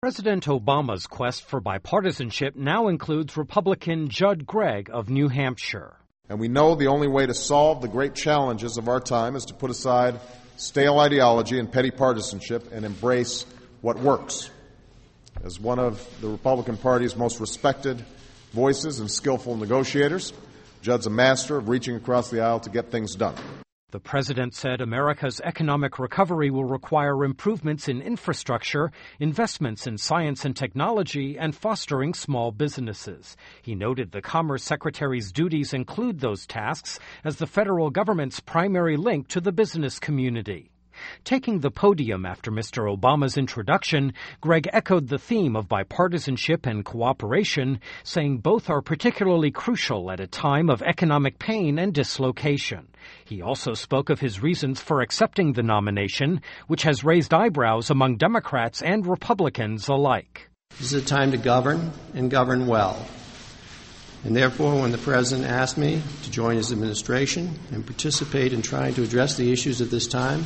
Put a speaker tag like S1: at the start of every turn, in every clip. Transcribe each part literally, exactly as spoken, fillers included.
S1: President Obama's quest for bipartisanship now includes Republican Judd Gregg of New Hampshire.
S2: And we know the only way to solve the great challenges of our time is to put aside stale ideology and petty partisanship and embrace what works. As one of the Republican Party's most respected voices and skillful negotiators, Judd's a master of reaching across the aisle to get things done.
S1: The president said America's economic recovery will require improvements in infrastructure, investments in science and technology, and fostering small businesses. He noted the Commerce Secretary's duties include those tasks as the federal government's primary link to the business community. Taking the podium after Mister Obama's introduction, Gregg echoed the theme of bipartisanship and cooperation, saying both are particularly crucial at a time of economic pain and dislocation. He also spoke of his reasons for accepting the nomination, which has raised eyebrows among Democrats and Republicans alike.
S3: This is a time to govern and govern well. And therefore, when the President asked me to join his administration and participate in trying to address the issues of this time,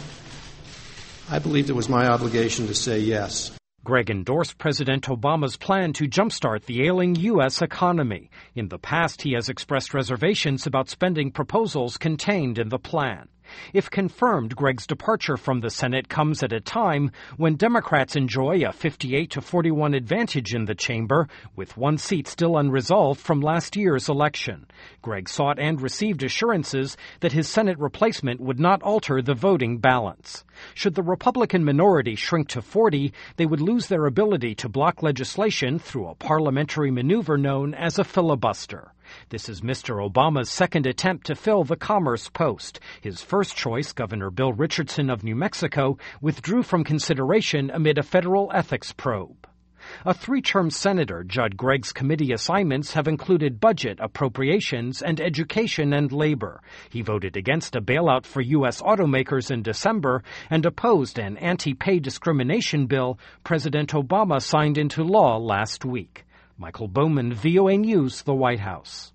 S3: I believed it was my obligation to say yes.
S1: Gregg endorsed President Obama's plan to jumpstart the ailing U S economy. In the past, he has expressed reservations about spending proposals contained in the plan. If confirmed, Gregg's departure from the Senate comes at a time when Democrats enjoy a fifty-eight to forty-one advantage in the chamber, with one seat still unresolved from last year's election. Gregg sought and received assurances that his Senate replacement would not alter the voting balance. Should the Republican minority shrink to forty, they would lose their ability to block legislation through a parliamentary maneuver known as a filibuster. This is Mister Obama's second attempt to fill the Commerce post. His first choice, Governor Bill Richardson of New Mexico, withdrew from consideration amid a federal ethics probe. A three-term senator, Judd Gregg's committee assignments have included budget, appropriations, and education and labor. He voted against a bailout for U S automakers in December and opposed an anti-pay discrimination bill President Obama signed into law last week. Michael Bowman, V O A News, the White House.